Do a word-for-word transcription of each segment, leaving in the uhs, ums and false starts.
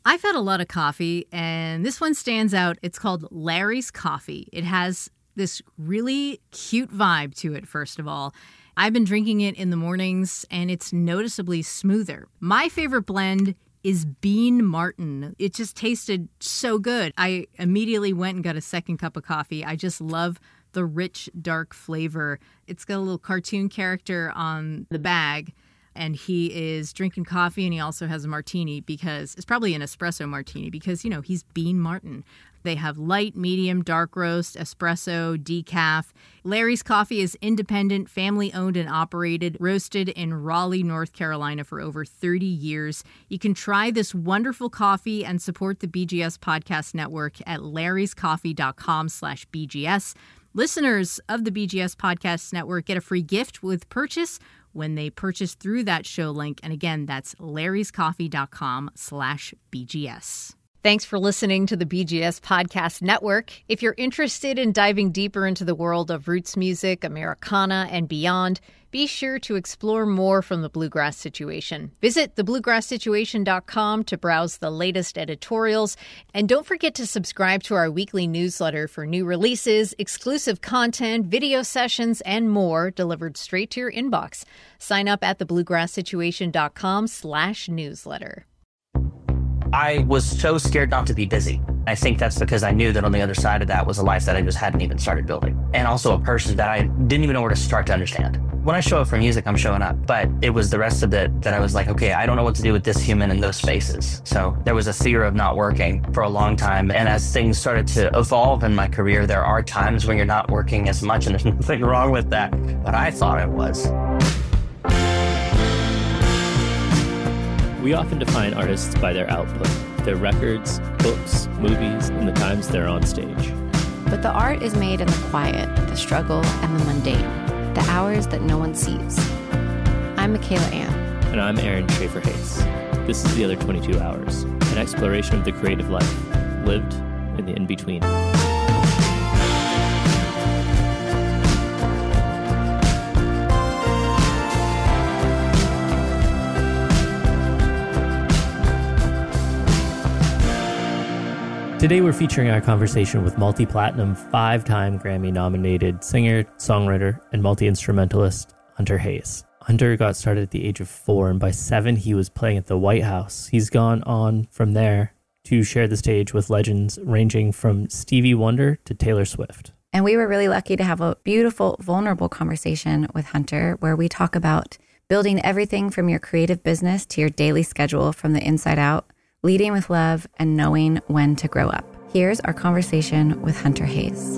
I've had a lot of coffee, and this one stands out. It's called Larry's Coffee. It has this really cute vibe to it, first of all. I've been drinking it in the mornings, and it's noticeably smoother. My favorite blend is Bean Martin. It just tasted so good. I immediately went and got a second cup of coffee. I just love the rich, dark flavor. It's got a little cartoon character on the bag, and he is drinking coffee, and he also has a martini because it's probably an espresso martini because, you know, he's Bean Martin. They have light, medium, dark roast, espresso, decaf. Larry's Coffee is independent, family-owned and operated, roasted in Raleigh, North Carolina for over thirty years. You can try this wonderful coffee and support the B G S Podcast Network at larryscoffee.com slash BGS. Listeners of the B G S Podcast Network get a free gift with purchase when they purchase through that show link. And again, that's larryscoffee.com slash BGS. Thanks for listening to the B G S Podcast Network. If you're interested in diving deeper into the world of roots music, Americana, and beyond, be sure to explore more from the Bluegrass Situation. Visit the bluegrass situation dot com to browse the latest editorials. And don't forget to subscribe to our weekly newsletter for new releases, exclusive content, video sessions, and more delivered straight to your inbox. Sign up at the bluegrass situation dot com slash newsletter. I was so scared not to be busy. I think that's because I knew that on the other side of that was a life that I just hadn't even started building. And also a person that I didn't even know where to start to understand. When I show up for music, I'm showing up. But it was the rest of it that I was like, okay, I don't know what to do with this human in those spaces. So there was a fear of not working for a long time. And as things started to evolve in my career, there are times when you're not working as much, and there's nothing wrong with that. But I thought it was. We often define artists by their output, their records, books, movies, and the times they're on stage. But the art is made in the quiet, the struggle, and the mundane, the hours that no one sees. I'm Michaela Ann. And I'm Aaron Schaefer-Hayes. This is The Other twenty-two Hours, an exploration of the creative life, lived in the in-between. Today we're featuring our conversation with multi-platinum, five-time Grammy-nominated singer, songwriter, and multi-instrumentalist Hunter Hayes. Hunter got started at the age of four, and by seven he was playing at the White House. He's gone on from there to share the stage with legends ranging from Stevie Wonder to Taylor Swift. And we were really lucky to have a beautiful, vulnerable conversation with Hunter where we talk about building everything from your creative business to your daily schedule from the inside out, leading with love, and knowing when to grow up. Here's our conversation with Hunter Hayes.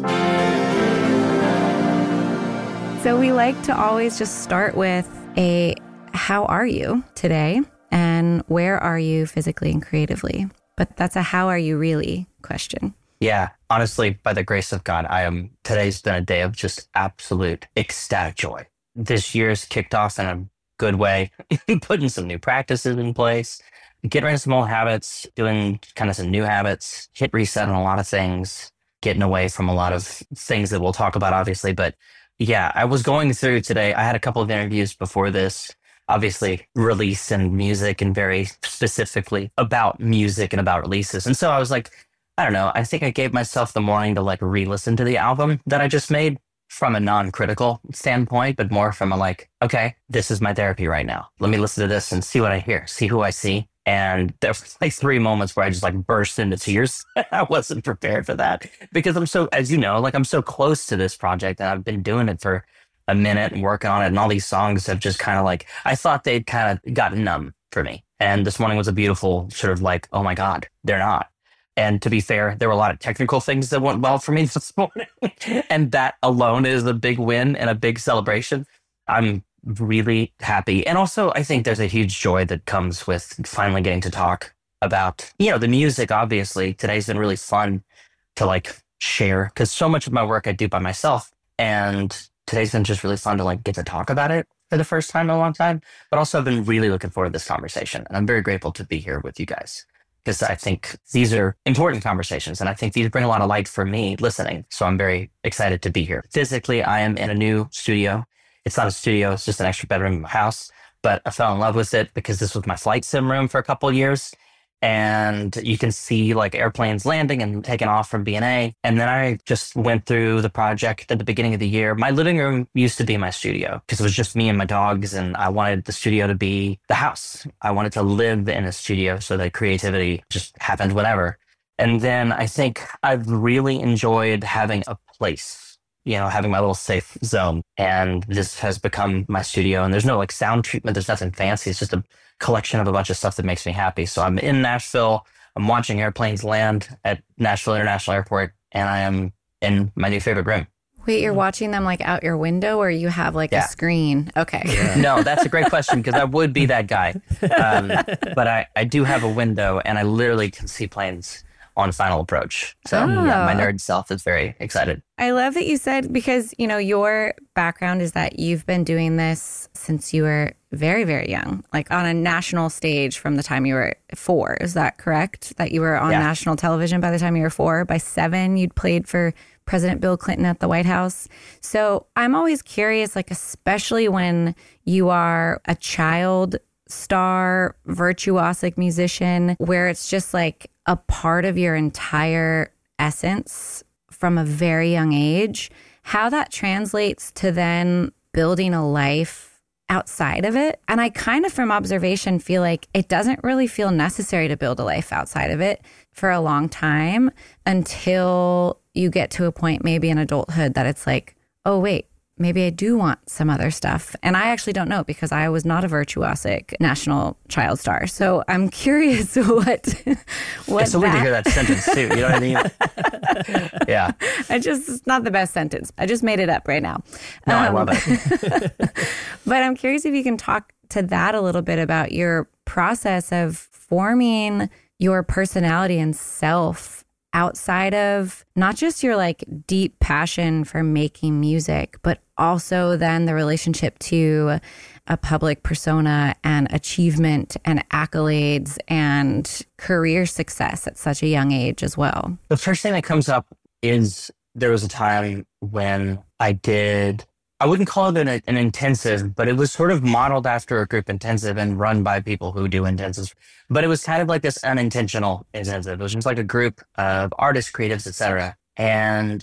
So we like to always just start with a, how are you today? And where are you physically and creatively? But that's a how are you really question. Yeah, honestly, by the grace of God, I am. Today's been a day of just absolute ecstatic joy. This year's kicked off in a good way, putting some new practices in place, getting rid of some old habits, doing kind of some new habits, hit reset on a lot of things, getting away from a lot of things that we'll talk about, obviously. But yeah, I was going through today. I had a couple of interviews before this, obviously release and music and very specifically about music and about releases. And so I was like, I don't know, I think I gave myself the morning to like re-listen to the album that I just made from a non-critical standpoint, but more from a like, okay, this is my therapy right now. Let me listen to this and see what I hear, see who I see. And there was like three moments where I just like burst into tears. I wasn't prepared for that because I'm so, as you know, like I'm so close to this project and I've been doing it for a minute and working on it. And all these songs have just kind of like, I thought they'd kind of gotten numb for me. And this morning was a beautiful sort of like, oh my God, they're not. And to be fair, there were a lot of technical things that went well for me this morning. And that alone is a big win and a big celebration. I'm really happy. And also, I think there's a huge joy that comes with finally getting to talk about, you know, the music, obviously. Today's been really fun to like share because so much of my work I do by myself. And today's been just really fun to like get to talk about it for the first time in a long time. But also I've been really looking forward to this conversation. And I'm very grateful to be here with you guys, because I think these are important conversations. And I think these bring a lot of light for me listening. So I'm very excited to be here. Physically, I am in a new studio. It's not a studio, it's just an extra bedroom in my house. But I fell in love with it because this was my flight sim room for a couple of years. and you can see like airplanes landing and taking off from B and A. And then I just went through the project at the beginning of the year. My living room used to be my studio because it was just me and my dogs, and I wanted the studio to be the house. I wanted to live in a studio so that creativity just happened whenever. And then I think I've really enjoyed having a place, you know, having my little safe zone. And this has become my studio. And there's no like sound treatment. There's nothing fancy. It's just a collection of a bunch of stuff that makes me happy. So I'm in Nashville. I'm watching airplanes land at Nashville International Airport, and I am in my new favorite room. Wait, you're watching them like out your window, or you have like Yeah. a screen? Okay. Yeah. No, that's a great question because I would be that guy. Um, but I, I do have a window, and I literally can see planes on final approach. So Oh. yeah, my nerd self is very excited. I love that you said, because, you know, your background is that you've been doing this since you were very, very young, like on a national stage from the time you were four. Is that correct? That you were on Yeah. national television by the time you were four? By seven, you'd played for President Bill Clinton at the White House. So I'm always curious, like, especially when you are a child star, virtuosic musician, where it's just like a part of your entire essence from a very young age, how that translates to then building a life outside of it. And I kind of, from observation, feel like it doesn't really feel necessary to build a life outside of it for a long time until you get to a point, maybe in adulthood, that it's like, oh, wait, maybe I do want some other stuff. And I actually don't know, because I was not a virtuosic national child star. So I'm curious what what It's so weird to that- hear that sentence too. You know what I mean? Yeah. I just, it's not the best sentence. I just made it up right now. No, I Um, love it. But I'm curious if you can talk to that a little bit about your process of forming your personality and self outside of not just your like deep passion for making music, but also then the relationship to a public persona and achievement and accolades and career success at such a young age as well. The first thing that comes up is there was a time when I did, I wouldn't call it an, an intensive, but it was sort of modeled after a group intensive and run by people who do intensives. But it was kind of like this unintentional intensive. It was just like a group of artists, creatives, et cetera. And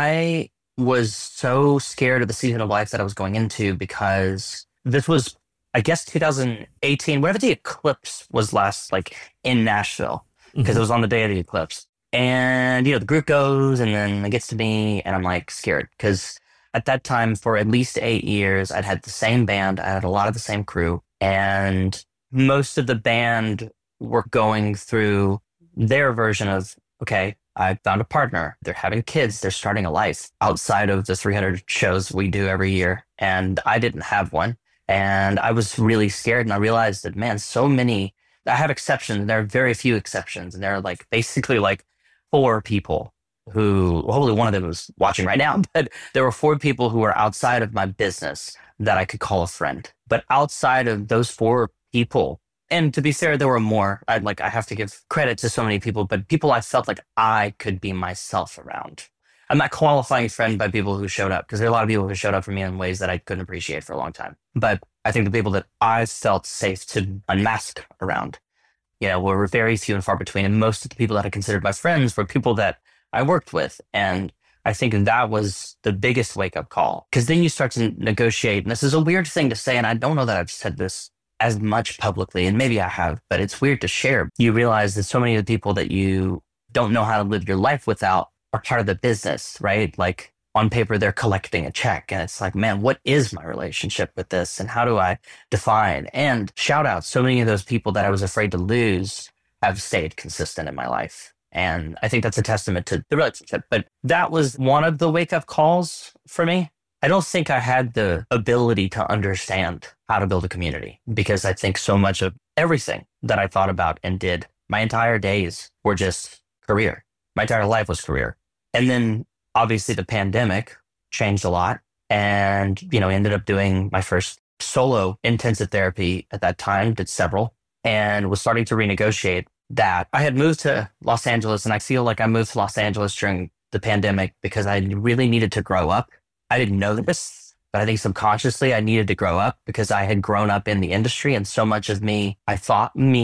I was so scared of the season of life that I was going into, because this was, I guess, two thousand eighteen, whenever the eclipse was last, like in Nashville, because it was on the day of the eclipse. And, you know, the group goes and then it gets to me and I'm like scared, because at that time, for at least eight years, I'd had the same band. I had a lot of the same crew, and most of the band were going through their version of, okay, I found a partner. They're having kids. They're starting a life outside of the three hundred shows we do every year. And I didn't have one. And I was really scared. And I realized that, man, so many, I have exceptions. And there are very few exceptions. And there are like basically like four people who, well, hopefully one of them is watching right now, but there were four people who were outside of my business that I could call a friend. But outside of those four people, and to be fair, there were more. I'd like, I have to give credit to so many people, but people I felt like I could be myself around. I'm not qualifying friend by people who showed up, because there are a lot of people who showed up for me in ways that I couldn't appreciate for a long time. But I think the people that I felt safe to unmask around, you know, were very few and far between. And most of the people that I considered my friends were people that I worked with. And I think that was the biggest wake-up call, because then you start to negotiate. And this is a weird thing to say, and I don't know that I've said this as much publicly, and maybe I have, but it's weird to share. You realize that so many of the people that you don't know how to live your life without are part of the business, right? Like on paper, they're collecting a check, and it's like, man, what is my relationship with this? And how do I define? And shout out, so many of those people that I was afraid to lose have stayed consistent in my life. And I think that's a testament to the relationship. But that was one of the wake-up calls for me. I don't think I had the ability to understand how to build a community, because I think so much of everything that I thought about and did, my entire days were just career. My entire life was career. And then obviously the pandemic changed a lot, and, you know, ended up doing my first solo intensive therapy at that time, did several, and was starting to renegotiate that. I had moved to Los Angeles, and I feel like I moved to Los Angeles during the pandemic because I really needed to grow up. I didn't know this, but I think subconsciously I needed to grow up because I had grown up in the industry, and so much of me, I thought me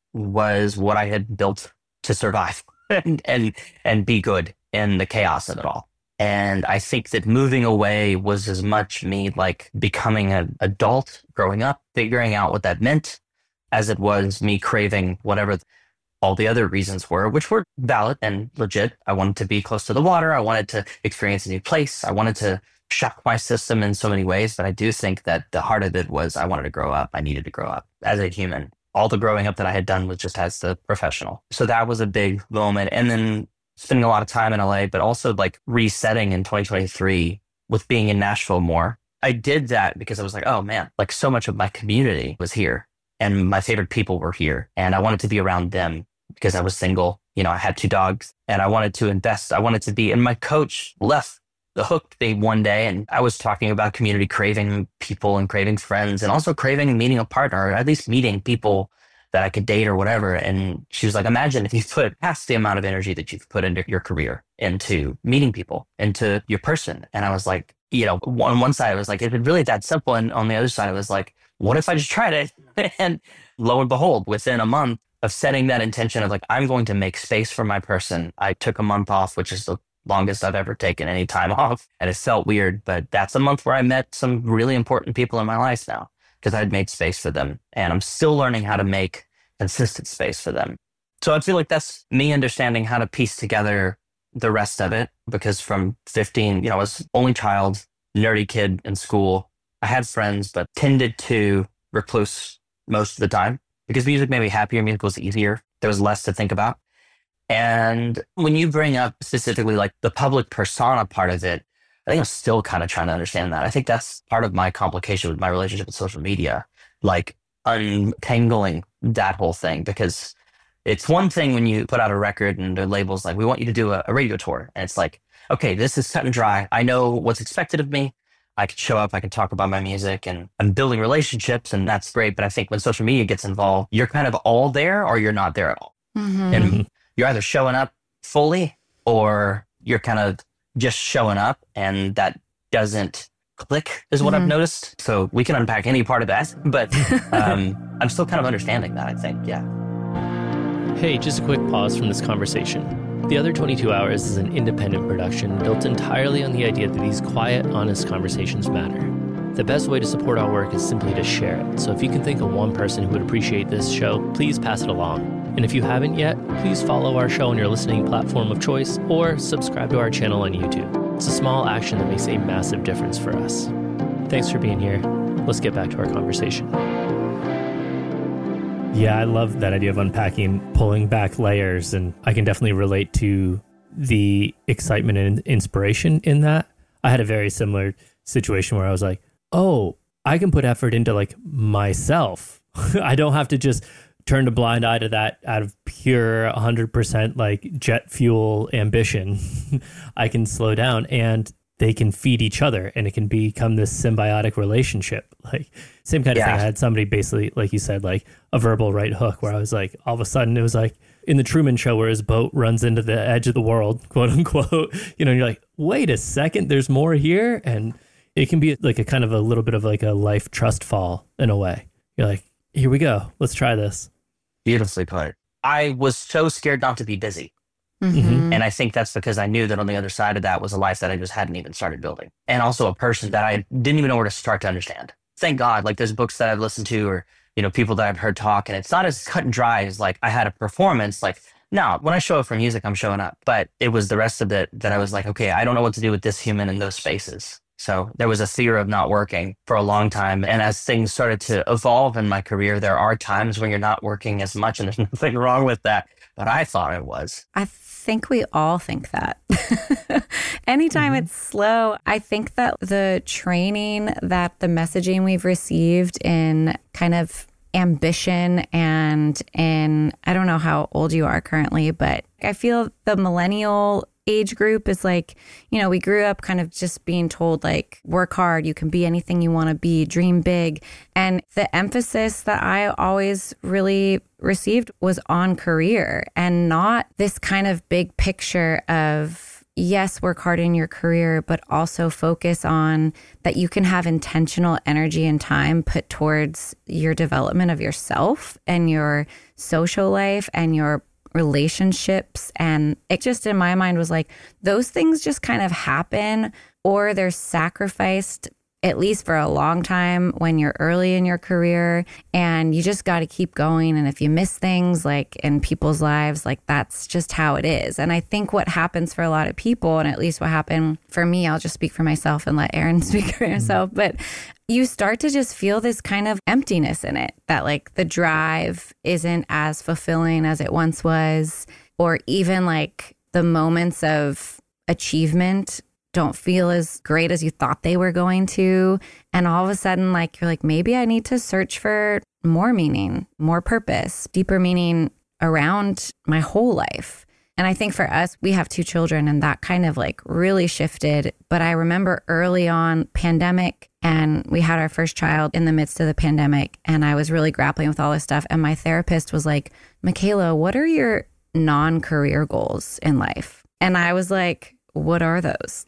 was what I had built to survive and, and, and be good in the chaos of it all. And I think that moving away was as much me like becoming an adult, growing up, figuring out what that meant, as it was me craving whatever all the other reasons were, which were valid and legit. I wanted to be close to the water. I wanted to experience a new place. I wanted to shock my system in so many ways. But I do think that the heart of it was I wanted to grow up. I needed to grow up as a human. All the growing up that I had done was just as the professional. So that was a big moment. And then spending a lot of time in L A, but also like resetting in twenty twenty-three with being in Nashville more. I did that because I was like, oh man, like so much of my community was here and my favorite people were here. And I wanted to be around them because I was single. You know, I had two dogs and I wanted to invest. I wanted to be, and my coach left the hook me one day. And I was talking about community, craving people and craving friends and also craving meeting a partner, or at least meeting people that I could date or whatever. And she was like, imagine if you put half the amount of energy that you've put into your career, into meeting people, into your person. And I was like, you know, on one side, I was like, is it really that simple? And on the other side, I was like, what if I just tried it? And lo and behold, within a month of setting that intention of like, I'm going to make space for my person, I took a month off, which is the longest I've ever taken any time off. And it felt weird, but that's a month where I met some really important people in my life now, because I'd made space for them. And I'm still learning how to make consistent space for them. So I feel like that's me understanding how to piece together the rest of it. Because from fifteen, you know, I was only child, nerdy kid in school. I had friends, but tended to recluse most of the time because music made me happier. Music was easier. There was less to think about. And when you bring up specifically like the public persona part of it, I think I'm still kind of trying to understand that. I think that's part of my complication with my relationship with social media, like untangling that whole thing, because it's one thing when you put out a record and the label's like, we want you to do a, a radio tour. And it's like, okay, this is cut and dry. I know what's expected of me. I can show up, I can talk about my music, and I'm building relationships, and that's great. But I think when social media gets involved, you're kind of all there or you're not there at all. Mm-hmm. And you're either showing up fully or you're kind of just showing up, and that doesn't click is what mm-hmm. I've noticed. So we can unpack any part of that, but um, I'm still kind of understanding that, I think. Yeah. Hey, just a quick pause from this conversation. The Other twenty-two Hours is an independent production built entirely on the idea that these quiet, honest conversations matter. The best way to support our work is simply to share it. So if you can think of one person who would appreciate this show, please pass it along. And if you haven't yet, please follow our show on your listening platform of choice or subscribe to our channel on YouTube. It's a small action that makes a massive difference for us. Thanks for being here. Let's get back to our conversation. Yeah, I love that idea of unpacking, pulling back layers, and I can definitely relate to the excitement and inspiration in that. I had a very similar situation where I was like, oh, I can put effort into like myself. I don't have to just turn a blind eye to that out of pure one hundred percent like jet fuel ambition. I can slow down and they can feed each other and it can become this symbiotic relationship. Like same kind of yeah. thing. I had somebody basically, like you said, like a verbal right hook where I was like, all of a sudden it was like in the Truman Show where his boat runs into the edge of the world, quote unquote, you know, and you're like, wait a second, there's more here. And it can be like a kind of a little bit of like a life trust fall in a way. You're like, here we go. Let's try this. Beautifully put. I was so scared not to be busy. Mm-hmm. And I think that's because I knew that on the other side of that was a life that I just hadn't even started building. And also a person that I didn't even know where to start to understand. Thank God, like there's books that I've listened to or, you know, people that I've heard talk, and it's not as cut and dry as like I had a performance. Like, no, when I show up for music, I'm showing up. But it was the rest of it that I was like, okay, I don't know what to do with this human in those spaces. So there was a fear of not working for a long time. And as things started to evolve in my career, there are times when you're not working as much, and there's nothing wrong with that. But I thought it was. I think we all think that. Anytime mm-hmm. it's slow, I think that the training, that the messaging we've received in kind of ambition and in, I don't know how old you are currently, but I feel the millennial age group is like, you know, we grew up kind of just being told like, work hard, you can be anything you want to be, dream big. And the emphasis that I always really received was on career and not this kind of big picture of yes, work hard in your career, but also focus on that you can have intentional energy and time put towards your development of yourself and your social life and your relationships. And it just in my mind was like, those things just kind of happen, or they're sacrificed, at least for a long time when you're early in your career, and you just got to keep going. And if you miss things like in people's lives, like that's just how it is. And I think what happens for a lot of people, and at least what happened for me, I'll just speak for myself and let Aaron speak for herself, but you start to just feel this kind of emptiness in it, that like the drive isn't as fulfilling as it once was, or even like the moments of achievement don't feel as great as you thought they were going to. And all of a sudden, like, you're like, maybe I need to search for more meaning, more purpose, deeper meaning around my whole life. And I think for us, we have two children, and that kind of like really shifted. But I remember early on, pandemic, and we had our first child in the midst of the pandemic, and I was really grappling with all this stuff. And my therapist was like, Michaela, what are your non-career goals in life? And I was like, what are those?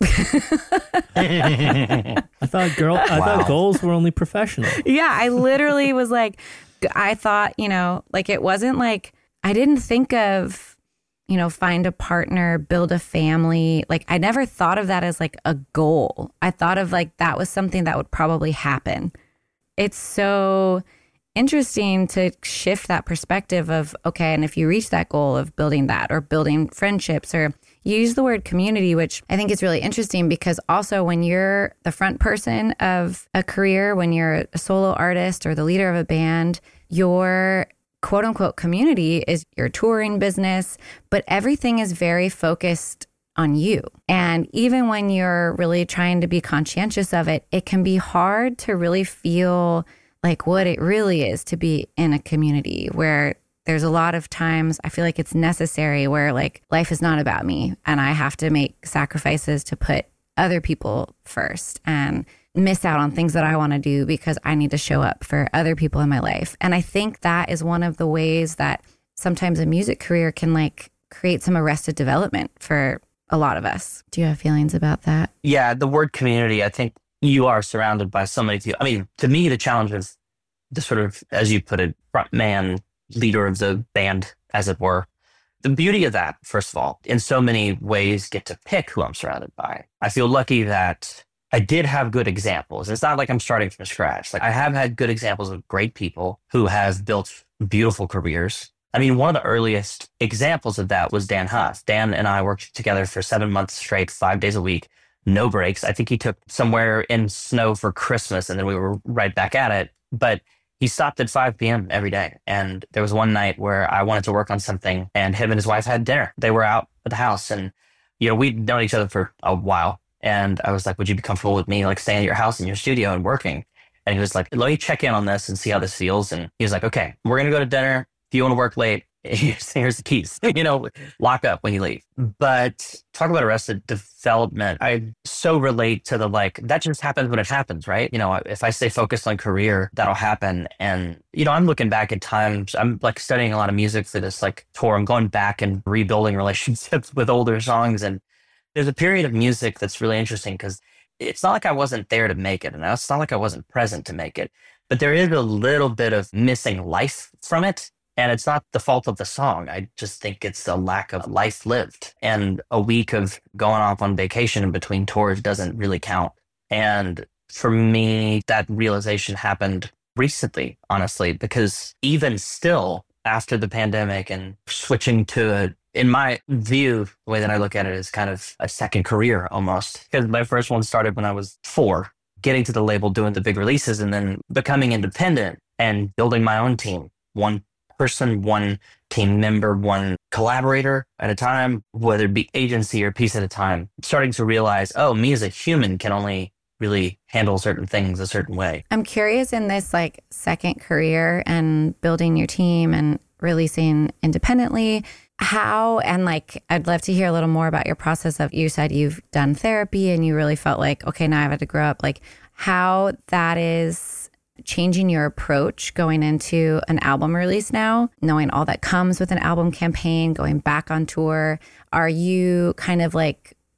I thought girl, I wow. thought goals were only professional. Yeah, I literally was like, I thought, you know, like it wasn't like, I didn't think of, you know, find a partner, build a family. Like I never thought of that as like a goal. I thought of like that was something that would probably happen. It's so interesting to shift that perspective of, okay, and if you reach that goal of building that or building friendships, or you use the word community, which I think is really interesting because also when you're the front person of a career, when you're a solo artist or the leader of a band, your quote unquote community is your touring business, but everything is very focused on you. And even when you're really trying to be conscientious of it, it can be hard to really feel like what it really is to be in a community where there's a lot of times I feel like it's necessary where like life is not about me and I have to make sacrifices to put other people first and miss out on things that I want to do because I need to show up for other people in my life. And I think that is one of the ways that sometimes a music career can like create some arrested development for a lot of us. Do you have feelings about that? Yeah, the word community, I think you are surrounded by so many people. I mean, to me, the challenge is the sort of, as you put it, front man, leader of the band, as it were. The beauty of that, first of all, in so many ways, get to pick who I'm surrounded by. I feel lucky that I did have good examples. It's not like I'm starting from scratch. Like I have had good examples of great people who have built beautiful careers. I mean, one of the earliest examples of that was Dan Huff. Dan and I worked together for seven months straight, five days a week, no breaks. I think he took somewhere in snow for Christmas and then we were right back at it. But he stopped at five p.m. every day. And there was one night where I wanted to work on something and him and his wife had dinner. They were out at the house and, you know, we'd known each other for a while. And I was like, would you be comfortable with me like staying at your house in your studio and working? And he was like, let me check in on this and see how this feels. And he was like, okay, we're going to go to dinner. If you want to work late, here's, here's the keys, you know, lock up when you leave. But talk about arrested development. I so relate to the like, that just happens when it happens, right? You know, if I stay focused on career, that'll happen. And, you know, I'm looking back at times, I'm like studying a lot of music for this like tour. I'm going back and rebuilding relationships with older songs. And there's a period of music that's really interesting because it's not like I wasn't there to make it. And it's not like I wasn't present to make it. But there is a little bit of missing life from it. And it's not the fault of the song. I just think it's the lack of life lived. And a week of going off on vacation in between tours doesn't really count. And for me, that realization happened recently, honestly, because even still after the pandemic and switching to a, in my view, the way that I look at it is kind of a second career almost. Because my first one started when I was four, getting to the label, doing the big releases, and then becoming independent and building my own team. One person, one team member, one collaborator at a time, whether it be agency or piece at a time, starting to realize, oh, me as a human can only really handle certain things a certain way. I'm curious in this like second career and building your team and releasing independently, how, and like, I'd love to hear a little more about your process of, you said you've done therapy and you really felt like, okay, now I've had to grow up, like how that is changing your approach going into an album release now, knowing all that comes with an album campaign, going back on tour. Are you kind of like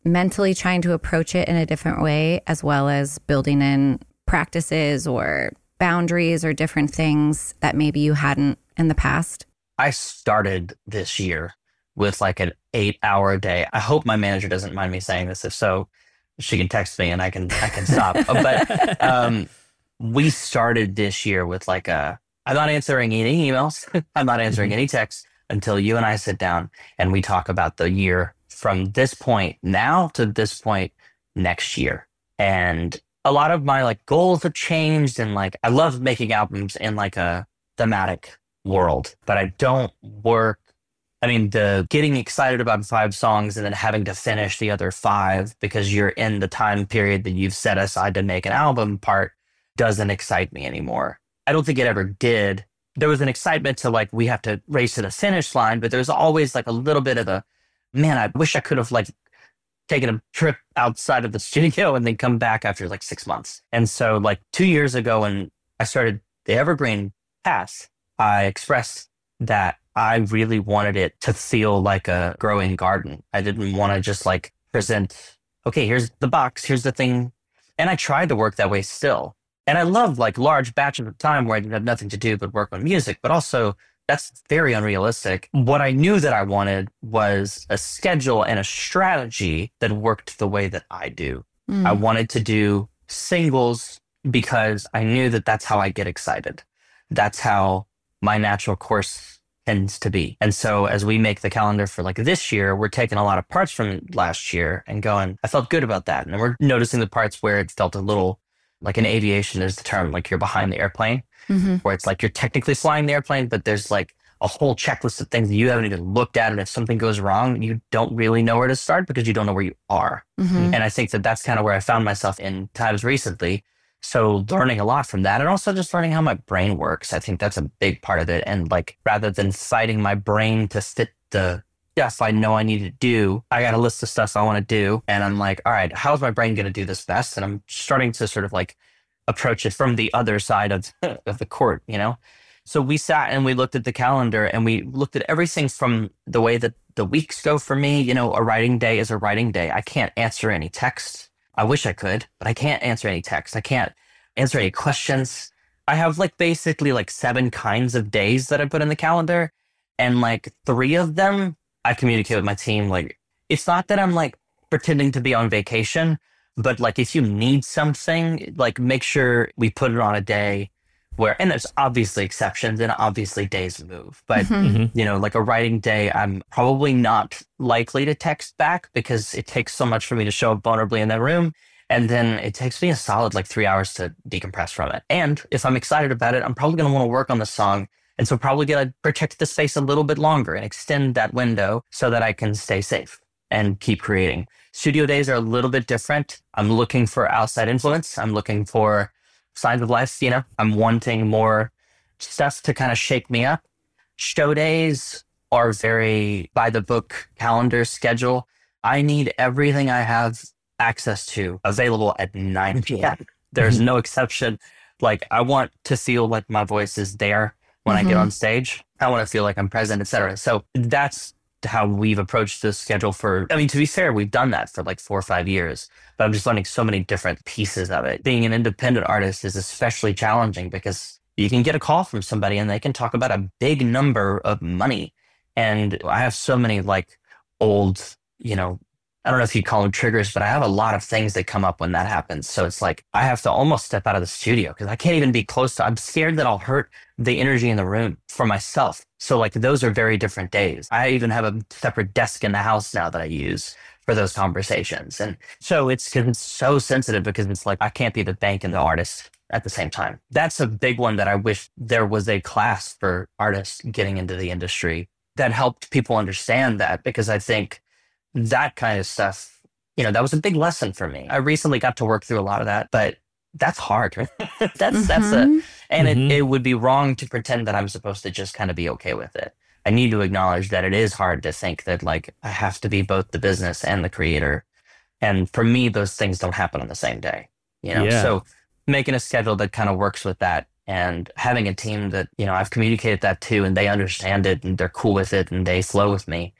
mentally trying to approach it in a different way, as well as building in practices or boundaries or different things that maybe you hadn't in the past? I started this year with like an eight hour day. I hope my manager doesn't mind me saying this. If so, she can text me and I can, I can stop. But um, we started this year with like a, I'm not answering any emails. I'm not answering Mhm. any texts until you and I sit down and we talk about the year from this point now to this point next year. And a lot of my like goals have changed. And like, I love making albums in like a thematic world, but I don't work. I mean, the getting excited about five songs and then having to finish the other five because you're in the time period that you've set aside to make an album part doesn't excite me anymore. I don't think it ever did. There was an excitement to like, we have to race to the finish line, but there's always like a little bit of a, man, I wish I could have like taken a trip outside of the studio and then come back after like six months. And so like two years ago when I started the Evergreen Pass, I expressed that I really wanted it to feel like a growing garden. I didn't want to just like present, okay, here's the box, here's the thing. And I tried to work that way still. And I love like large batches of time where I didn't have nothing to do but work on music, but also that's very unrealistic. What I knew that I wanted was a schedule and a strategy that worked the way that I do. Mm. I wanted to do singles because I knew that that's how I get excited. That's how my natural course tends to be. And so as we make the calendar for like this year, we're taking a lot of parts from last year and going, I felt good about that. And we're noticing the parts where it felt a little like in aviation is the term, like you're behind the airplane, Mm-hmm. where it's like you're technically flying the airplane, but there's like a whole checklist of things that you haven't even looked at. And if something goes wrong, you don't really know where to start because you don't know where you are. Mm-hmm. And I think that that's kind of where I found myself in times recently. So learning a lot from that and also just learning how my brain works. I think that's a big part of it. And like, rather than fighting my brain to fit the stuff I know I need to do, I got a list of stuff I want to do. And I'm like, all right, how's my brain going to do this best? And I'm starting to sort of like approach it from the other side of, of the court, you know? So we sat and we looked at the calendar and we looked at everything from the way that the weeks go for me. You know, a writing day is a writing day. I can't answer any texts. I wish I could, but I can't answer any texts. I can't answer any questions. I have like basically like seven kinds of days that I put in the calendar. And like three of them, I communicate with my team. Like, it's not that I'm like pretending to be on vacation, but like if you need something, like make sure we put it on a day where, and there's obviously exceptions and obviously days move, but Mm-hmm. Mhm. you know, like a writing day, I'm probably not likely to text back because it takes so much for me to show up vulnerably in that room. And then it takes me a solid like three hours to decompress from it. And if I'm excited about it, I'm probably going to want to work on the song. And so probably going to protect the space a little bit longer and extend that window so that I can stay safe and keep creating. Studio days are a little bit different. I'm looking for outside influence. I'm looking for signs of life, you know. I'm wanting more stuff to kind of shake me up. Show days are very by the book calendar schedule. I need everything I have access to available at nine p.m. There's no exception. Like, I want to feel like my voice is there when I get Mhm. on stage. I want to feel like I'm present, et cetera. So that's how we've approached this schedule for, I mean, to be fair, we've done that for like four or five years, but I'm just learning so many different pieces of it. Being an independent artist is especially challenging because you can get a call from somebody and they can talk about a big number of money. And I have so many like old, you know, I don't know if you call them triggers, but I have a lot of things that come up when that happens. So it's like, I have to almost step out of the studio because I can't even be close to, I'm scared that I'll hurt the energy in the room for myself. So like, those are very different days. I even have a separate desk in the house now that I use for those conversations. And so it's, cause it's so sensitive because it's like, I can't be the bank and the artist at the same time. That's a big one that I wish there was a class for artists getting into the industry that helped people understand that, because I think that kind of stuff, you know, that was a big lesson for me. I recently got to work through a lot of that, but that's hard. that's, that's a, Mhm. and Mhm. it, it would be wrong to pretend that I'm supposed to just kind of be okay with it. I need to acknowledge that it is hard to think that like I have to be both the business and the creator. And for me, those things don't happen on the same day, you know? Yeah. So making a schedule that kind of works with that and having a team that, you know, I've communicated that to and they understand it and they're cool with it and they flow with me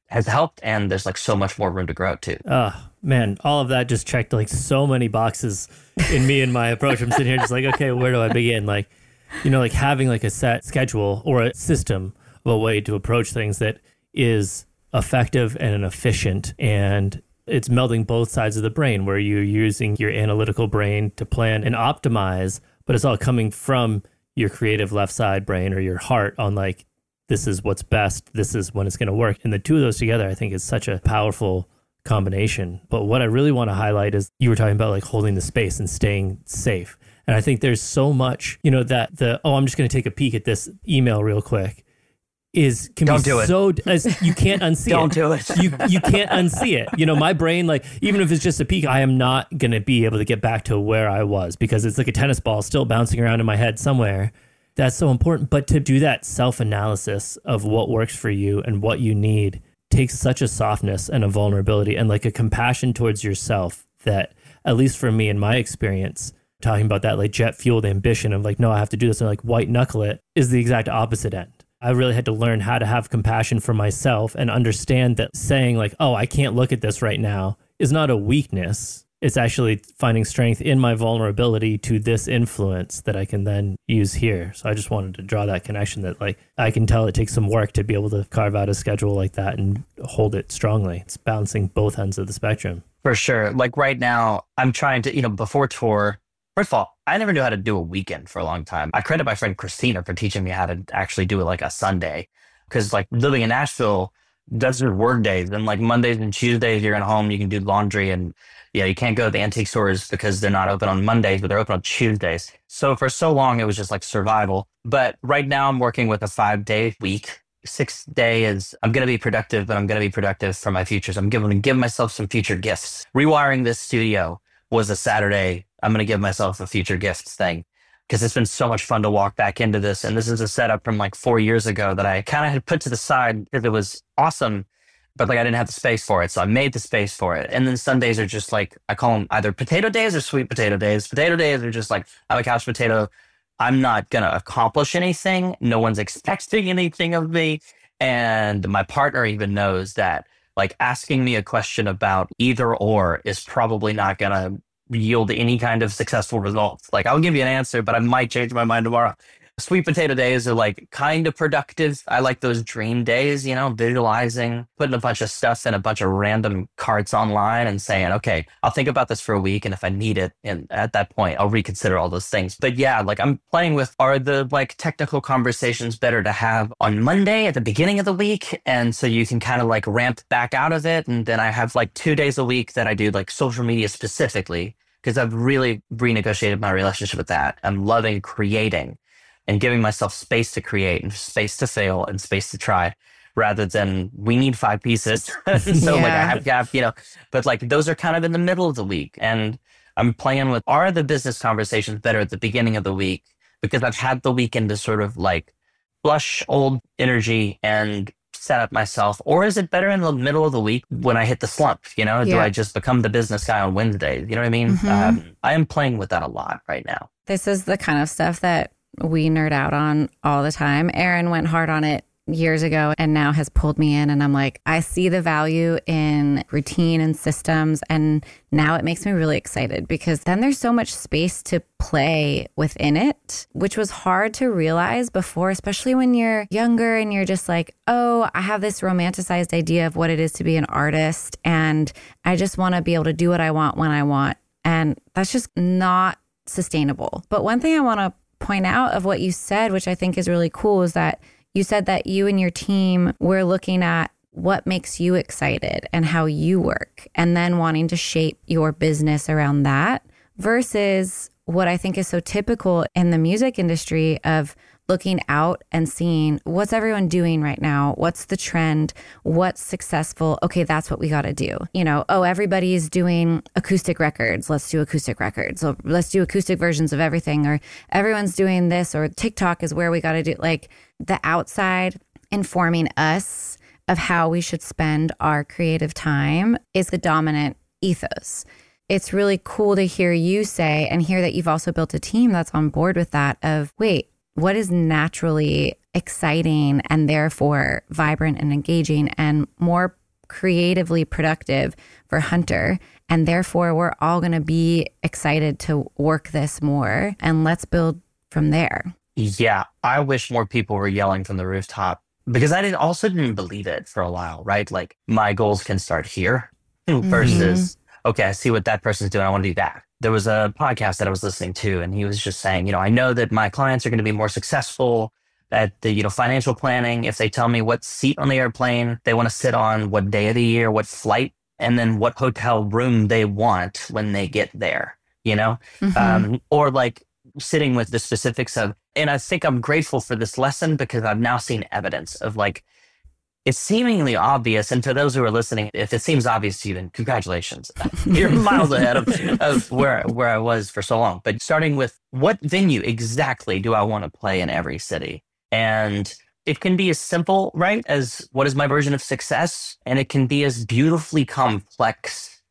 has helped. And there's like so much more room to grow too. Oh, man, all of that just checked like so many boxes in me and my approach. I'm sitting here just like, okay, where do I begin? Like, you know, like having like a set schedule or a system of a way to approach things that is effective and efficient, and it's melding both sides of the brain where you're using your analytical brain to plan and optimize, but it's all coming from your creative left side brain or your heart on like, this is what's best, this is when it's going to work. And the two of those together, I think is such a powerful combination. But what I really want to highlight is you were talking about like holding the space and staying safe. And I think there's so much, you know, that the, oh, I'm just going to take a peek at this email real quick is can Don't be do it. so as you can't unsee Don't it. do it. you you can't unsee it. You know, my brain, like, even if it's just a peek, I am not going to be able to get back to where I was because it's like a tennis ball still bouncing around in my head somewhere. That's so important. But to do that self-analysis of what works for you and what you need takes such a softness and a vulnerability and like a compassion towards yourself that, at least for me in my experience, talking about that like jet fueled ambition of like, no, I have to do this and like white knuckle it is the exact opposite end. I really had to learn how to have compassion for myself and understand that saying like, oh, I can't look at this right now is not a weakness. It's actually finding strength in my vulnerability to this influence that I can then use here. So I just wanted to draw that connection that like, I can tell it takes some work to be able to carve out a schedule like that and hold it strongly. It's balancing both ends of the spectrum. For sure. Like right now, I'm trying to, you know, before tour, first of all, I never knew how to do a weekend for a long time. I credit my friend Christina for teaching me how to actually do it like a Sunday. Because like living in Nashville, that's just work days. And like Mondays and Tuesdays, you're at home, you can do laundry. And yeah, you can't go to the antique stores because they're not open on Mondays, but they're open on Tuesdays. So for so long, it was just like survival. But right now I'm working with a five day week. Sixth day is I'm going to be productive, but I'm going to be productive for my futures. I'm going to give myself some future gifts. Rewiring this studio was a Saturday. I'm going to give myself a future gifts thing because it's been so much fun to walk back into this. And this is a setup from like four years ago that I kind of had put to the side because it was awesome, but like I didn't have the space for it. So I made the space for it. And then Sundays are just like, I call them either potato days or sweet potato days. Potato days are just like, I'm a couch potato. I'm not going to accomplish anything. No one's expecting anything of me. And my partner even knows that like asking me a question about either or is probably not going to yield any kind of successful results. Like I'll give you an answer, but I might change my mind tomorrow. Sweet potato days are like kind of productive. I like those dream days, you know, visualizing, putting a bunch of stuff in a bunch of random carts online and saying, okay, I'll think about this for a week. And if I need it, and at that point, I'll reconsider all those things. But yeah, like I'm playing with, are the like technical conversations better to have on Monday at the beginning of the week? And so you can kind of like ramp back out of it. And then I have like two days a week that I do like social media specifically, because I've really renegotiated my relationship with that. I'm loving creating and giving myself space to create and space to fail and space to try rather than we need five pieces. so Yeah. like I have gap, you know, but like those are kind of in the middle of the week. And I'm playing with, are the business conversations better at the beginning of the week? Because I've had the weekend to sort of like flush old energy and set up myself. Or is it better in the middle of the week when I hit the slump? You know, Yeah. do I just become the business guy on Wednesdays? You know what I mean? Mhm. Um, I am playing with that a lot right now. This is the kind of stuff that we nerd out on all the time. Aaron went hard on it years ago and now has pulled me in. And I'm like, I see the value in routine and systems. And now it makes me really excited because then there's so much space to play within it, which was hard to realize before, especially when you're younger and you're just like, oh, I have this romanticized idea of what it is to be an artist. And I just want to be able to do what I want when I want. And that's just not sustainable. But one thing I want to point out of what you said, which I think is really cool, is that you said that you and your team were looking at what makes you excited and how you work, and then wanting to shape your business around that versus what I think is so typical in the music industry of looking out and seeing what's everyone doing right now? What's the trend? What's successful? Okay, that's what we got to do. You know, oh, everybody's doing acoustic records. Let's do acoustic records. So let's do acoustic versions of everything. Or everyone's doing this, or TikTok is where we got to do, like, the outside informing us of how we should spend our creative time is the dominant ethos. It's really cool to hear you say and hear that you've also built a team that's on board with that of, wait, what is naturally exciting and therefore vibrant and engaging and more creatively productive for Hunter. And therefore, we're all going to be excited to work this more. And let's build from there. Yeah, I wish more people were yelling from the rooftop because I didn't also didn't believe it for a while, right? Like my goals can start here versus, mm-hmm. okay, I see what that person's doing. I want to do that. There was a podcast that I was listening to, and he was just saying, you know, I know that my clients are going to be more successful at the, you know, financial planning if they tell me what seat on the airplane they want to sit on, what day of the year, what flight, and then what hotel room they want when they get there, you know, mm-hmm. um, or like sitting with the specifics of, and I think I'm grateful for this lesson because I've now seen evidence of like, it's seemingly obvious. And for those who are listening, if it seems obvious to you, then congratulations. You're miles ahead of, of where, where I was for so long. But starting with what venue exactly do I want to play in every city? And it can be as simple, right, as what is my version of success? And it can be as beautifully complex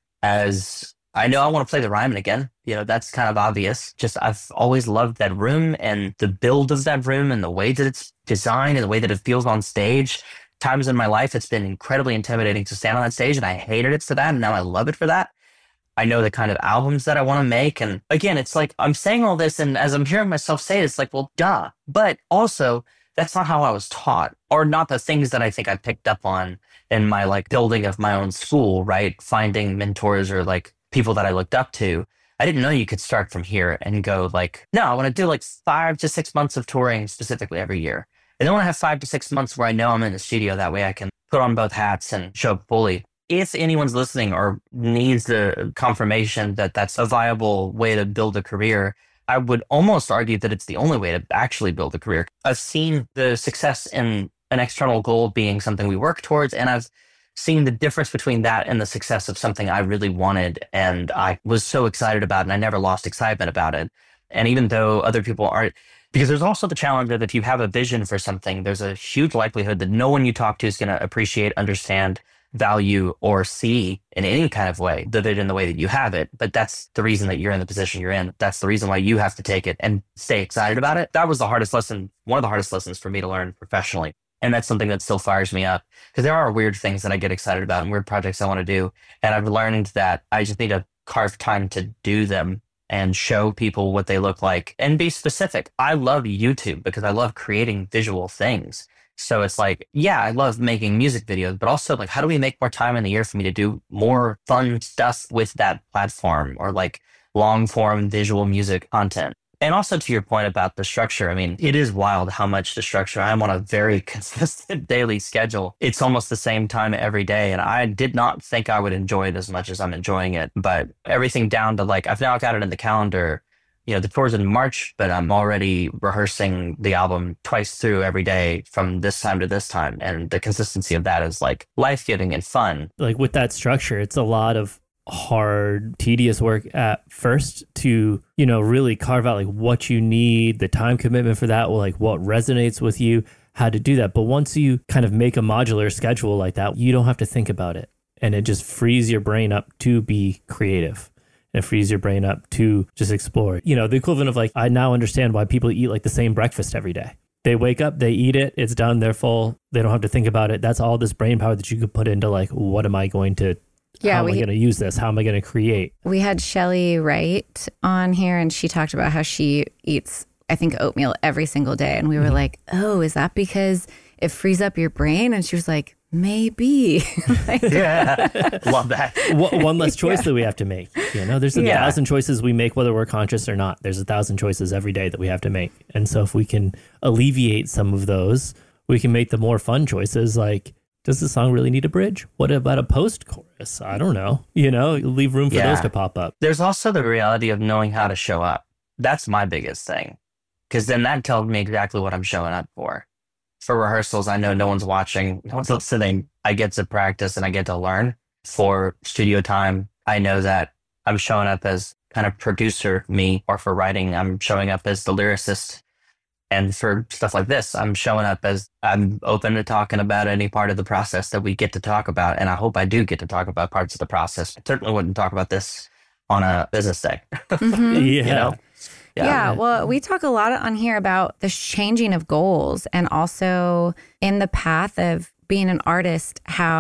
as I know I want to play the Ryman again. You know, that's kind of obvious. Just I've always loved that room and the build of that room and the way that it's designed and the way that it feels on stage. Times in my life, it's been incredibly intimidating to stand on that stage, and I hated it for that. And now I love it for that. I know the kind of albums that I want to make. And again, it's like I'm saying all this, and as I'm hearing myself say it, it's like, well, duh. But also, that's not how I was taught, or not the things that I think I picked up on in my like building of my own school, right? Finding mentors or like people that I looked up to. I didn't know you could start from here and go like, no, I want to do like five to six months of touring specifically every year. And then I want to have five to six months where I know I'm in the studio. That way I can put on both hats and show up fully. If anyone's listening or needs the confirmation that that's a viable way to build a career, I would almost argue that it's the only way to actually build a career. I've seen the success in an external goal being something we work towards, and I've seen the difference between that and the success of something I really wanted and I was so excited about, and I never lost excitement about it. And even though other people aren't, because there's also the challenge that if you have a vision for something, there's a huge likelihood that no one you talk to is going to appreciate, understand, value, or see in any kind of way the vision the way that you have it. But that's the reason that you're in the position you're in. That's the reason why you have to take it and stay excited about it. That was the hardest lesson, one of the hardest lessons for me to learn professionally. And that's something that still fires me up because there are weird things that I get excited about and weird projects I want to do. And I've learned that I just need to carve time to do them and show people what they look like and be specific. I love YouTube because I love creating visual things. So it's like, yeah, I love making music videos, but also like, how do we make more time in the year for me to do more fun stuff with that platform or like long form visual music content? And also to your point about the structure, I mean, it is wild how much the structure, I'm on a very consistent daily schedule. It's almost the same time every day. And I did not think I would enjoy it as much as I'm enjoying it. But everything down to like, I've now got it in the calendar, you know, the tour's in March, but I'm already rehearsing the album twice through every day from this time to this time. And the consistency of that is like life-giving and fun. Like with that structure, it's a lot of hard, tedious work at first to, you know, really carve out like what you need, the time commitment for that, or like what resonates with you, how to do that. But once you kind of make a modular schedule like that, you don't have to think about it. And it just frees your brain up to be creative. And it frees your brain up to just explore. You know, the equivalent of like, I now understand why people eat like the same breakfast every day. They wake up, they eat it, it's done, they're full. They don't have to think about it. That's all this brain power that you could put into like, what am I going to Yeah, how am we, I going to use this? How am I going to create? We had Shelly Wright on here, and she talked about how she eats, I think, oatmeal every single day. And we were mm-hmm. like, oh, is that because it frees up your brain? And she was like, maybe. Like, yeah, love that. One less choice yeah. that we have to make. You know, there's a yeah. thousand choices we make, whether we're conscious or not. There's a thousand choices every day that we have to make. And so if we can alleviate some of those, we can make the more fun choices like, does the song really need a bridge? What about a post-chorus? I don't know. You know, leave room for yeah. those to pop up. There's also the reality of knowing how to show up. That's my biggest thing. Because then that tells me exactly what I'm showing up for. For rehearsals, I know no one's watching, no one's listening. I get to practice and I get to learn. For studio time, I know that I'm showing up as kind of producer me, or for writing, I'm showing up as the lyricist. And for stuff like this, I'm showing up as I'm open to talking about any part of the process that we get to talk about. And I hope I do get to talk about parts of the process. I certainly wouldn't talk about this on a business day. Mm-hmm. yeah. You know? Yeah. yeah. Well, we talk a lot on here about the changing of goals and also in the path of being an artist, how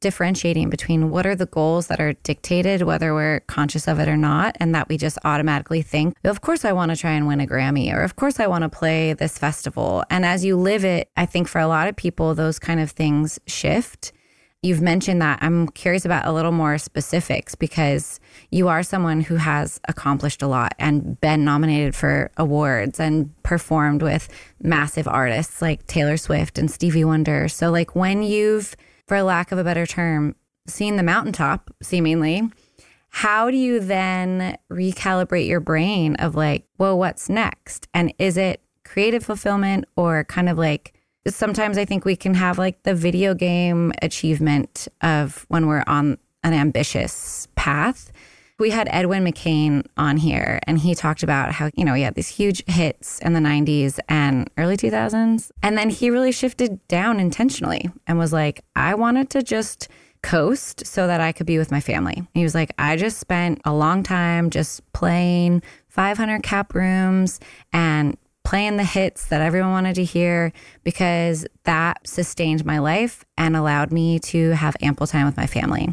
differentiating between what are the goals that are dictated, whether we're conscious of it or not, and that we just automatically think, of course I want to try and win a Grammy, or of course I want to play this festival. And as you live it, I think for a lot of people, those kind of things shift. You've mentioned that. I'm curious about a little more specifics because you are someone who has accomplished a lot and been nominated for awards and performed with massive artists like Taylor Swift and Stevie Wonder. So like when you've, for lack of a better term, seen the mountaintop seemingly, how do you then recalibrate your brain of like, well, what's next? And is it creative fulfillment or kind of like, sometimes I think we can have like the video game achievement of when we're on an ambitious path. We had Edwin McCain on here and he talked about how, you know, he had these huge hits in the nineties and early two thousands. And then he really shifted down intentionally and was like, I wanted to just coast so that I could be with my family. He was like, I just spent a long time just playing five hundred cap rooms and playing the hits that everyone wanted to hear because that sustained my life and allowed me to have ample time with my family.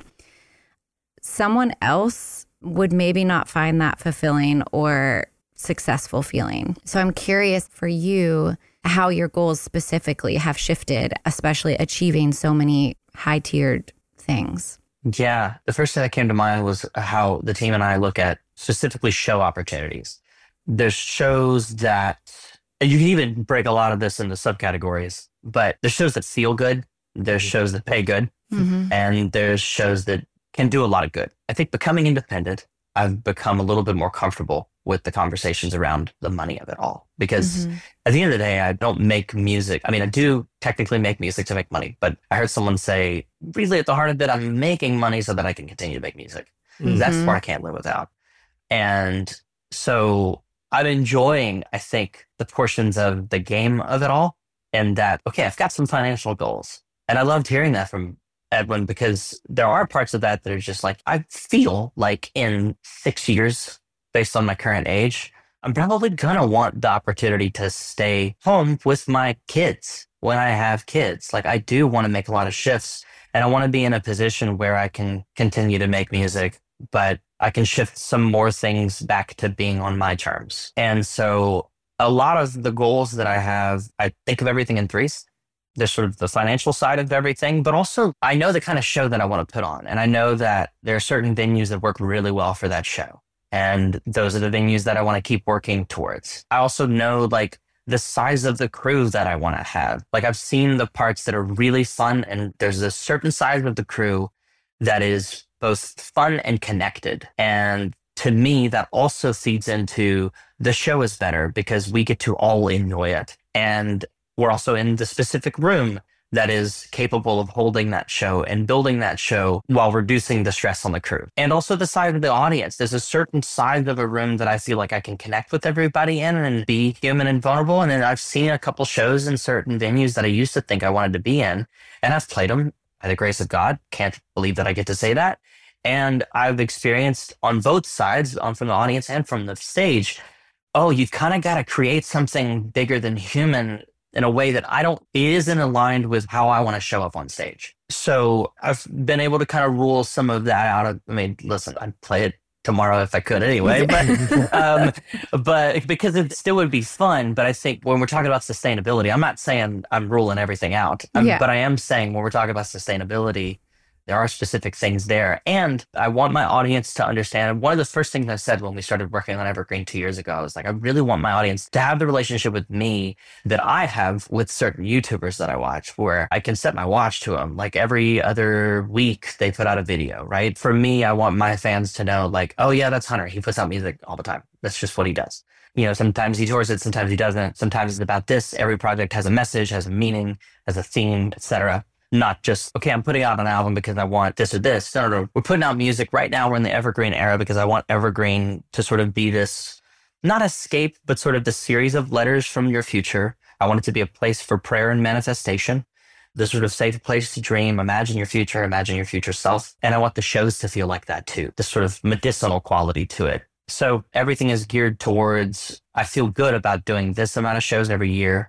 Someone else would maybe not find that fulfilling or successful feeling. So I'm curious for you how your goals specifically have shifted, especially achieving so many high-tiered things. Yeah. The first thing that came to mind was how the team and I look at specifically show opportunities. There's shows that, you can even break a lot of this into subcategories, but there's shows that feel good, there's shows that pay good, mm-hmm. and there's shows that can do a lot of good. I think becoming independent, I've become a little bit more comfortable with the conversations around the money of it all. Because mm-hmm. at the end of the day, I don't make music. I mean, I do technically make music to make money, but I heard someone say, really at the heart of it, I'm making money so that I can continue to make music. Mm-hmm. That's the part I can't live without. And so I'm enjoying, I think, the portions of the game of it all, and that, okay, I've got some financial goals. And I loved hearing that from Edwin because there are parts of that that are just like, I feel like in six years, based on my current age, I'm probably going to want the opportunity to stay home with my kids when I have kids. Like I do want to make a lot of shifts and I want to be in a position where I can continue to make music, but I can shift some more things back to being on my terms. And so a lot of the goals that I have, I think of everything in threes. There's sort of the financial side of everything, but also I know the kind of show that I want to put on. And I know that there are certain venues that work really well for that show. And those are the venues that I want to keep working towards. I also know like the size of the crew that I want to have. Like I've seen the parts that are really fun and there's a certain size of the crew that is both fun and connected. And to me, that also feeds into the show is better because we get to all enjoy it. And we're also in the specific room that is capable of holding that show and building that show while reducing the stress on the crew. And also the side of the audience. There's a certain side of a room that I feel like I can connect with everybody in and be human and vulnerable. And then I've seen a couple shows in certain venues that I used to think I wanted to be in, and I've played them by the grace of God. Can't believe that I get to say that. And I've experienced on both sides, on from the audience and from the stage, oh, you've kind of got to create something bigger than human in a way that I don't, it isn't aligned with how I want to show up on stage. So I've been able to kind of rule some of that out of, I mean, listen, I'd play it tomorrow if I could anyway, but, um, but because it still would be fun. But I think when we're talking about sustainability, I'm not saying I'm ruling everything out, um, yeah. but I am saying when we're talking about sustainability, there are specific things there. And I want my audience to understand. One of the first things I said when we started working on Evergreen two years ago, I was like, I really want my audience to have the relationship with me that I have with certain YouTubers that I watch, where I can set my watch to them. Like every other week they put out a video, right? For me, I want my fans to know like, oh yeah, that's Hunter. He puts out music all the time. That's just what he does. You know, sometimes he tours it, sometimes he doesn't. Sometimes it's about this. Every project has a message, has a meaning, has a theme, et cetera. Not just, okay, I'm putting out an album because I want this or this. No, no, no. We're putting out music right now. We're in the Evergreen era because I want Evergreen to sort of be this, not escape, but sort of the series of letters from your future. I want it to be a place for prayer and manifestation, the sort of safe place to dream, imagine your future, imagine your future self. And I want the shows to feel like that too, this sort of medicinal quality to it. So everything is geared towards, I feel good about doing this amount of shows every year.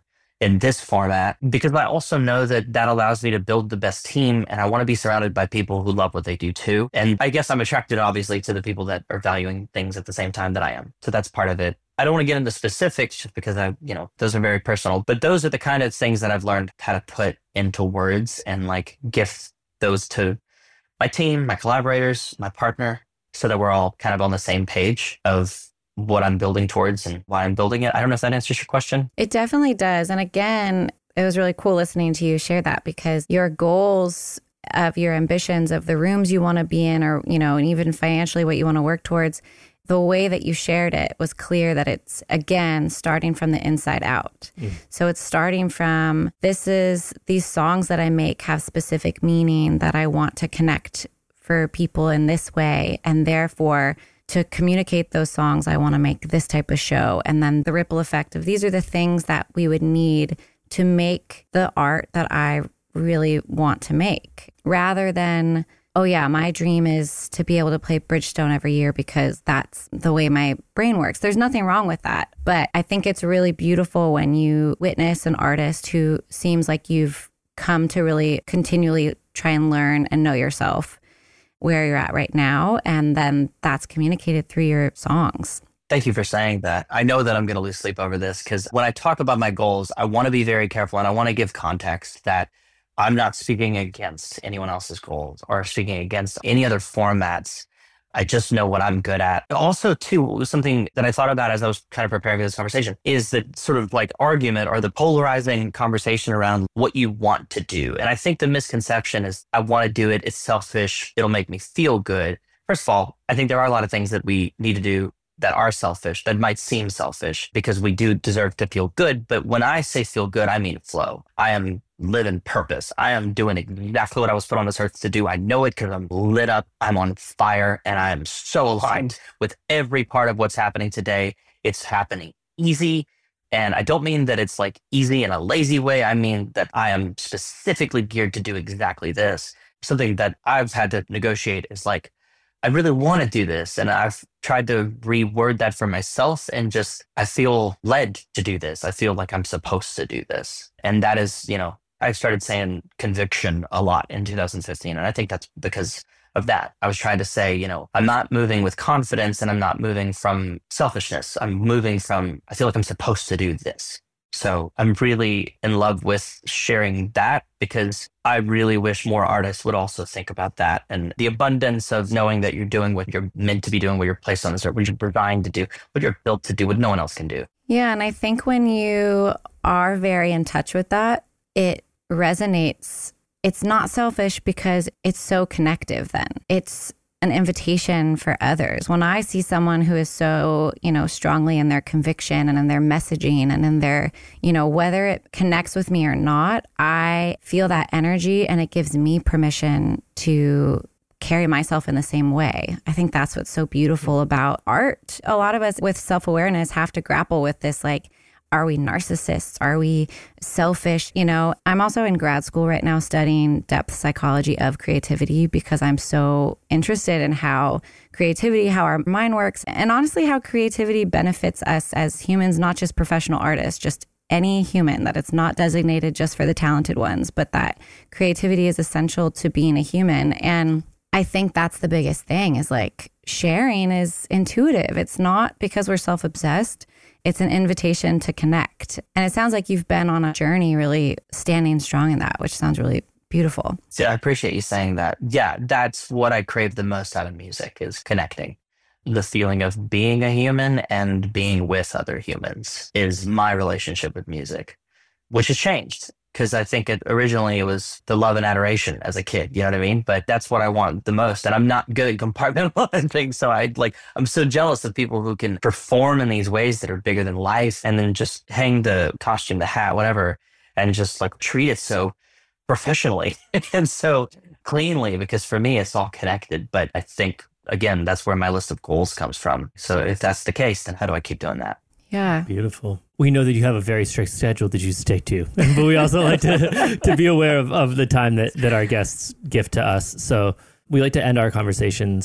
in this format, because I also know that that allows me to build the best team, and I want to be surrounded by people who love what they do too. And I guess I'm attracted obviously to the people that are valuing things at the same time that I am. So that's part of it. I don't want to get into specifics just because I, you know, those are very personal, but those are the kind of things that I've learned how to put into words and like gift those to my team, my collaborators, my partner, so that we're all kind of on the same page of what I'm building towards and why I'm building it. I don't know if that answers your question. It definitely does. And again, it was really cool listening to you share that, because your goals of your ambitions of the rooms you want to be in, or, you know, and even financially what you want to work towards, the way that you shared it was clear that it's, again, starting from the inside out. Mm. So it's starting from, this is, these songs that I make have specific meaning that I want to connect for people in this way. And therefore, to communicate those songs, I want to make this type of show. And then the ripple effect of these are the things that we would need to make the art that I really want to make, rather than, oh yeah, my dream is to be able to play Bridgestone every year because that's the way my brain works. There's nothing wrong with that. But I think it's really beautiful when you witness an artist who seems like you've come to really continually try and learn and know yourself where you're at right now. And then that's communicated through your songs. Thank you for saying that. I know that I'm going to lose sleep over this, because when I talk about my goals, I want to be very careful, and I want to give context that I'm not speaking against anyone else's goals or speaking against any other formats. I just know what I'm good at. Also, too, something that I thought about as I was kind of preparing for this conversation is the sort of like argument or the polarizing conversation around what you want to do. And I think the misconception is, I want to do it. It's selfish. It'll make me feel good. First of all, I think there are a lot of things that we need to do that are selfish, that might seem selfish, because we do deserve to feel good. But when I say feel good, I mean flow. I am living purpose. I am doing exactly what I was put on this earth to do. I know it because I'm lit up. I'm on fire, and I am so aligned with every part of what's happening today. It's happening easy. And I don't mean that it's like easy in a lazy way. I mean that I am specifically geared to do exactly this. Something that I've had to negotiate is like, I really want to do this. And I've tried to reword that for myself, and just, I feel led to do this. I feel like I'm supposed to do this. And that is, you know, I started saying conviction a lot in two thousand fifteen. And I think that's because of that. I was trying to say, you know, I'm not moving with confidence, and I'm not moving from selfishness. I'm moving from, I feel like I'm supposed to do this. So I'm really in love with sharing that, because I really wish more artists would also think about that, and the abundance of knowing that you're doing what you're meant to be doing, what you're placed on this earth, what you're designed to do, what you're built to do, what no one else can do. Yeah. And I think when you are very in touch with that, it resonates. It's not selfish because it's so connective then. It's an invitation for others. When I see someone who is so, you know, strongly in their conviction and in their messaging and in their, you know, whether it connects with me or not, I feel that energy, and it gives me permission to carry myself in the same way. I think that's what's so beautiful about art. A lot of us with self-awareness have to grapple with this, like, are we narcissists? Are we selfish? You know, I'm also in grad school right now studying depth psychology of creativity, because I'm so interested in how creativity, how our mind works, and honestly, how creativity benefits us as humans, not just professional artists, just any human, that it's not designated just for the talented ones, but that creativity is essential to being a human. And I think that's the biggest thing, is like, sharing is intuitive. It's not because we're self-obsessed. It's an invitation to connect. And it sounds like you've been on a journey really standing strong in that, which sounds really beautiful. So I appreciate you saying that. Yeah, that's what I crave the most out of music, is connecting. The feeling of being a human and being with other humans is my relationship with music, which has changed. Because I think it originally it was the love and adoration as a kid, you know what I mean? But that's what I want the most. And I'm not good at compartmentalizing. So I like, I'm so jealous of people who can perform in these ways that are bigger than life, and then just hang the costume, the hat, whatever, and just like treat it so professionally and so cleanly, because for me, it's all connected. But I think, again, that's where my list of goals comes from. So if that's the case, then how do I keep doing that? Yeah. Beautiful. We know that you have a very strict schedule that you stick to, but we also like to to be aware of, of the time that, that our guests gift to us. So we like to end our conversations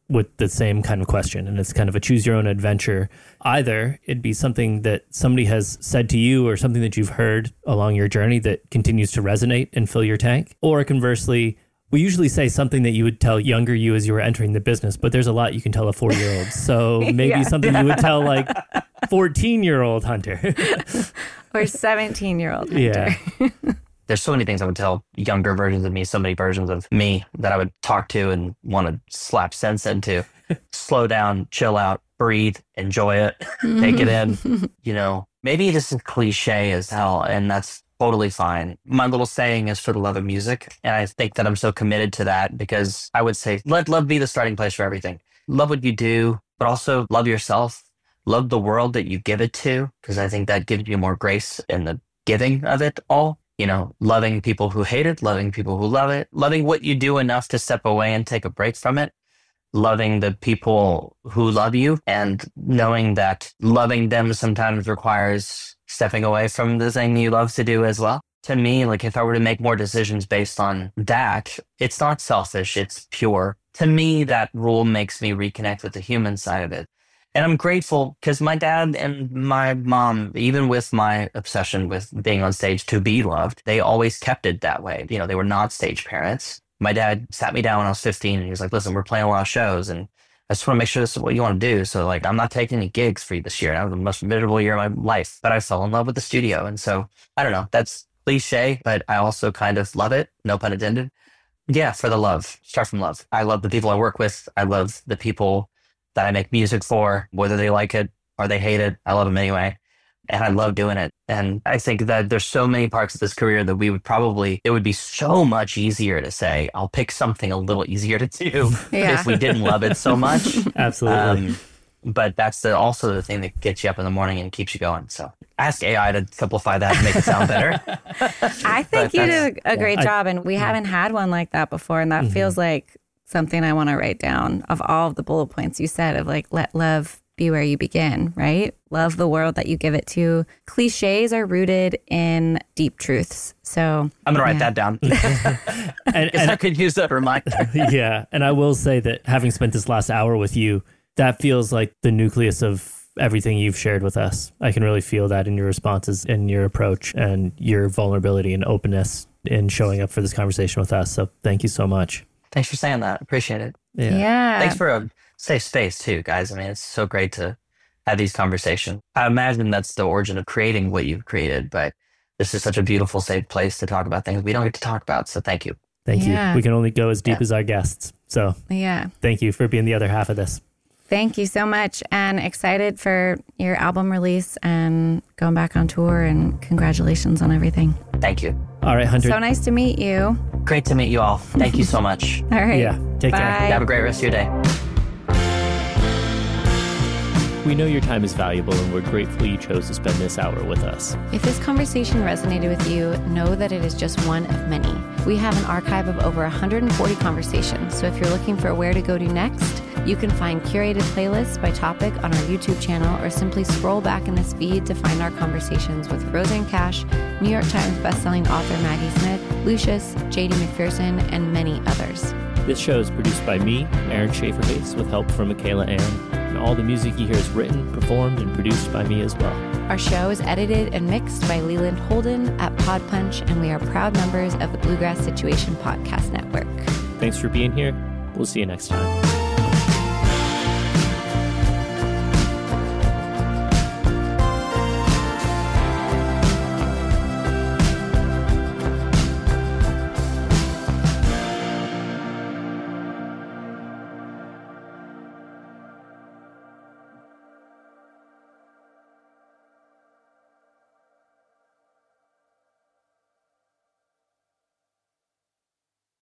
with the same kind of question. And it's kind of a choose your own adventure. Either it'd be something that somebody has said to you or something that you've heard along your journey that continues to resonate and fill your tank. Or conversely, we usually say something that you would tell younger you as you were entering the business, but there's a lot you can tell a four-year-old. So maybe yeah. something you would tell like fourteen-year-old Hunter. Or seventeen-year-old Hunter. Yeah. There's so many things I would tell younger versions of me, so many versions of me that I would talk to and want to slap sense into. Slow down, chill out, breathe, enjoy it, take it in. You know, maybe this is cliche as hell, and that's totally fine. My little saying is for the love of music. And I think that I'm so committed to that because I would say, let love be the starting place for everything. Love what you do, but also love yourself. Love the world that you give it to, because I think that gives you more grace in the giving of it all. You know, loving people who hate it, loving people who love it, loving what you do enough to step away and take a break from it, loving the people who love you, and knowing that loving them sometimes requires stepping away from the thing you love to do as well. To me, like if I were to make more decisions based on that, it's not selfish, it's pure. To me, that rule makes me reconnect with the human side of it. And I'm grateful because my dad and my mom, even with my obsession with being on stage to be loved, they always kept it that way. You know, they were not stage parents. My dad sat me down when I was fifteen and he was like, listen, we're playing a lot of shows and I just want to make sure this is what you want to do. So like, I'm not taking any gigs for you this year. That was the most miserable year of my life, but I fell in love with the studio. And so I don't know, that's cliche, but I also kind of love it. No pun intended. Yeah. For the love, start from love. I love the people I work with. I love the people that I make music for, whether they like it or they hate it. I love them anyway. And I love doing it. And I think that there's so many parts of this career that we would probably, it would be so much easier to say, I'll pick something a little easier to do yeah. if we didn't love it so much. Absolutely. Um, but that's the, also the thing that gets you up in the morning and keeps you going. So ask A I to simplify that and make it sound better. I think you did a great yeah. job. And we haven't had one like that before. And that mm-hmm. feels like something I want to write down of all of the bullet points you said of like, let love be where you begin, right? Love the world that you give it to. Cliches are rooted in deep truths. So I'm going to write yeah. that down. and, and I could use that reminder. Yeah. And I will say that having spent this last hour with you, that feels like the nucleus of everything you've shared with us. I can really feel that in your responses and your approach and your vulnerability and openness in showing up for this conversation with us. So thank you so much. Thanks for saying that. Appreciate it. Yeah. yeah. Thanks for a safe space too, guys. I mean, it's so great to have these conversations. I imagine that's the origin of creating what you've created, but this is such a beautiful, safe place to talk about things we don't get to talk about. So thank you. Thank yeah. you. We can only go as deep yeah. as our guests. So yeah. thank you for being the other half of this. Thank you so much. And excited for your album release and going back on tour, and congratulations on everything. Thank you. All right, Hunter. So nice to meet you. Great to meet you all. Thank you so much. All right. Yeah. Take Bye. care. Have a great rest of your day. We know your time is valuable, and we're grateful you chose to spend this hour with us. If this conversation resonated with you, know that it is just one of many. We have an archive of over one hundred forty conversations, so if you're looking for where to go to next, you can find curated playlists by topic on our YouTube channel, or simply scroll back in this feed to find our conversations with Roseanne Cash, New York Times bestselling author Maggie Smith, Lucius, J D McPherson, and many others. This show is produced by me, Aaron Schaefer-Hayes, with help from Michaela Ann. And all the music you hear is written, performed, and produced by me as well. Our show is edited and mixed by Leland Holden at Pod Punch, and we are proud members of the Bluegrass Situation Podcast Network. Thanks for being here. We'll see you next time.